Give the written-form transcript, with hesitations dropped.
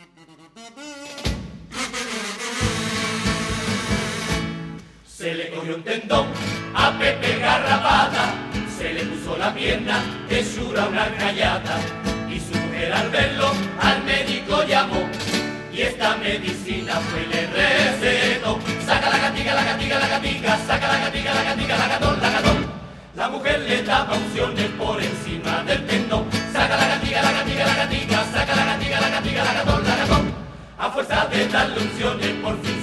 Se le cogió un tendón a Pepe Garrapata, se le puso la pierna de Shura una callata, y su mujer al verlo al médico llamó, y esta medicina fue y le recetó. Saca la gatica, la gatica, la gatica, saca la gatica, la gatica, la gatón, la gatón. La mujer le daba unciones por encima del tendón. Saca la gatica, la gatica, la gatica, saca la gatica, la gatica, la gatón, la gatón. A fuerza de darle unciones por fin